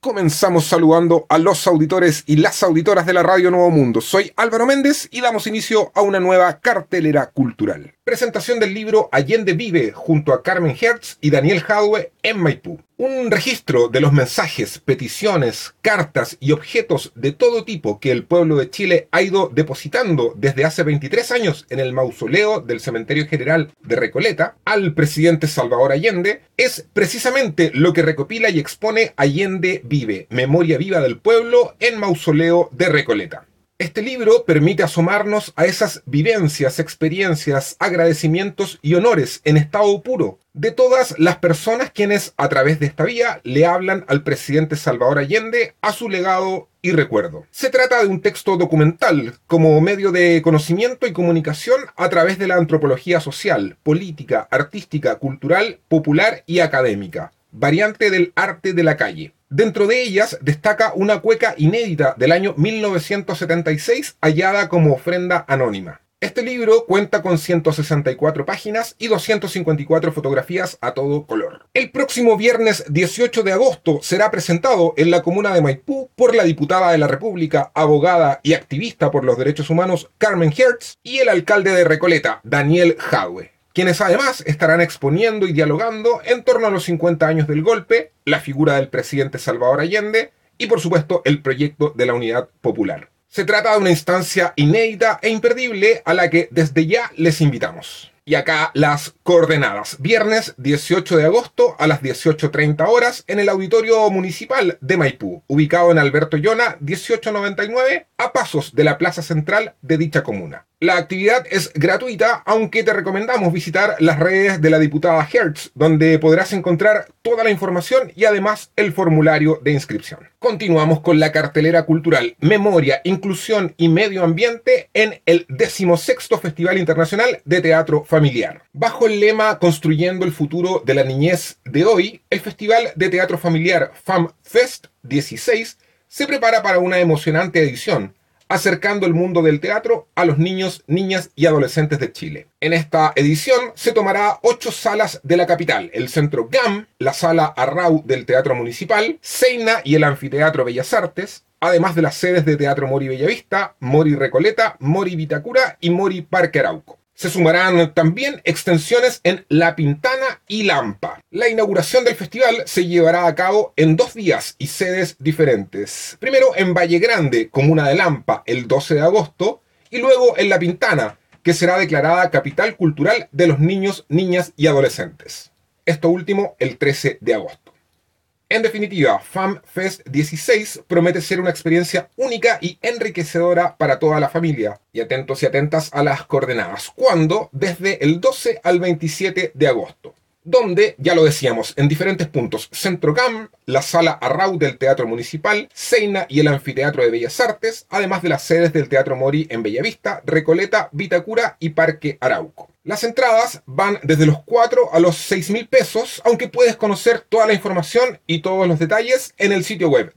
Comenzamos saludando a los auditores y las auditoras de la Radio Nuevo Mundo. Soy Álvaro Méndez y damos inicio a una nueva cartelera cultural. Presentación del libro Allende vive junto a Carmen Hertz y Daniel Jadwe en Maipú. Un registro de los mensajes, peticiones, cartas y objetos de todo tipo que el pueblo de Chile ha ido depositando desde hace 23 años en el mausoleo del Cementerio General de Recoleta al presidente Salvador Allende es precisamente lo que recopila y expone Allende vive, memoria viva del pueblo en mausoleo de Recoleta. Este libro permite asomarnos a esas vivencias, experiencias, agradecimientos y honores en estado puro de todas las personas quienes a través de esta vía le hablan al presidente Salvador Allende a su legado y recuerdo. Se trata de un texto documental como medio de conocimiento y comunicación a través de la antropología social, política, artística, cultural, popular y académica, variante del arte de la calle. Dentro de ellas destaca una cueca inédita del año 1976 hallada como ofrenda anónima. Este libro cuenta con 164 páginas y 254 fotografías a todo color. El próximo viernes 18 de agosto será presentado en la comuna de Maipú por la diputada de la República, abogada y activista por los derechos humanos Carmen Hertz y el alcalde de Recoleta, Daniel Jadwe, quienes además estarán exponiendo y dialogando en torno a los 50 años del golpe, la figura del presidente Salvador Allende y por supuesto el proyecto de la Unidad Popular. Se trata de una instancia inédita e imperdible a la que desde ya les invitamos. Y acá las coordenadas. Viernes 18 de agosto a las 18:30 horas en el Auditorio Municipal de Maipú, ubicado en Alberto Llona 1899, a pasos de la plaza central de dicha comuna. La actividad es gratuita, aunque te recomendamos visitar las redes de la diputada Hertz, donde podrás encontrar toda la información y además el formulario de inscripción. Continuamos con la cartelera cultural Memoria, Inclusión y Medio Ambiente en el 16º Festival Internacional de Teatro Familiar. Bajo el lema Construyendo el futuro de la niñez de hoy, el Festival de Teatro Familiar FAMFest 16 se prepara para una emocionante edición, acercando el mundo del teatro a los niños, niñas y adolescentes de Chile. En esta edición se tomará 8 salas de la capital, el Centro GAM, la Sala Arrau del Teatro Municipal, Seina y el Anfiteatro Bellas Artes, además de las sedes de Teatro Mori Bellavista, Mori Recoleta, Mori Vitacura y Mori Parque Arauco. Se sumarán también extensiones en La Pintana y Lampa. La inauguración del festival se llevará a cabo en 2 días y sedes diferentes. Primero en Valle Grande, comuna de Lampa, el 12 de agosto, y luego en La Pintana, que será declarada Capital Cultural de los Niños, Niñas y Adolescentes. Esto último el 13 de agosto. En definitiva, FAMFest 16 promete ser una experiencia única y enriquecedora para toda la familia. Y atentos y atentas a las coordenadas. ¿Cuándo? Desde el 12 al 27 de agosto. Donde, ya lo decíamos, en diferentes puntos, Centro GAM, la Sala Arrau del Teatro Municipal, Seina y el Anfiteatro de Bellas Artes, además de las sedes del Teatro Mori en Bellavista, Recoleta, Vitacura y Parque Arauco. Las entradas van desde los 4 a los 6.000 pesos, aunque puedes conocer toda la información y todos los detalles en el sitio web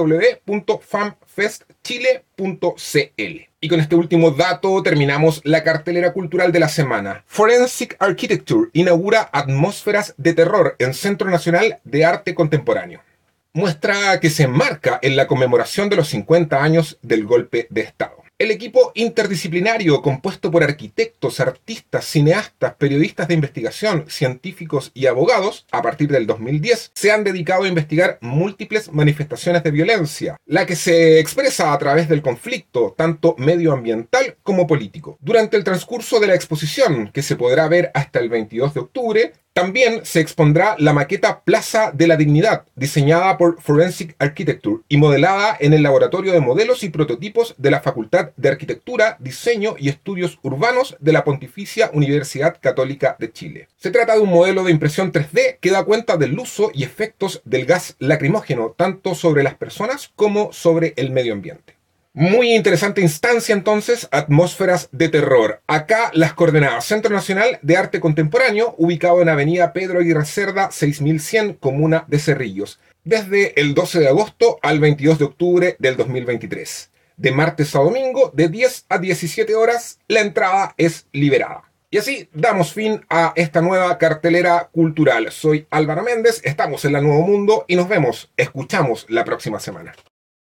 www.famfestchile.cl. Y con este último dato terminamos la cartelera cultural de la semana. Forensic Architecture inaugura Atmósferas de Terror en Centro Nacional de Arte Contemporáneo. Muestra que se enmarca en la conmemoración de los 50 años del golpe de Estado. El equipo interdisciplinario compuesto por arquitectos, artistas, cineastas, periodistas de investigación, científicos y abogados, a partir del 2010, se han dedicado a investigar múltiples manifestaciones de violencia, la que se expresa a través del conflicto, tanto medioambiental como político. Durante el transcurso de la exposición, que se podrá ver hasta el 22 de octubre, también se expondrá la maqueta Plaza de la Dignidad, diseñada por Forensic Architecture y modelada en el Laboratorio de Modelos y Prototipos de la Facultad de Arquitectura, Diseño y Estudios Urbanos de la Pontificia Universidad Católica de Chile. Se trata de un modelo de impresión 3D que da cuenta del uso y efectos del gas lacrimógeno, tanto sobre las personas como sobre el medio ambiente. Muy interesante instancia entonces, Atmósferas de Terror. Acá las coordenadas: Centro Nacional de Arte Contemporáneo, ubicado en Avenida Pedro Aguirre Cerda, 6100, comuna de Cerrillos, desde el 12 de agosto al 22 de octubre del 2023. De martes a domingo, de 10 a 17 horas, la entrada es liberada. Y así damos fin a esta nueva cartelera cultural. Soy Álvaro Méndez, estamos en la Nuevo Mundo y nos vemos, escuchamos la próxima semana.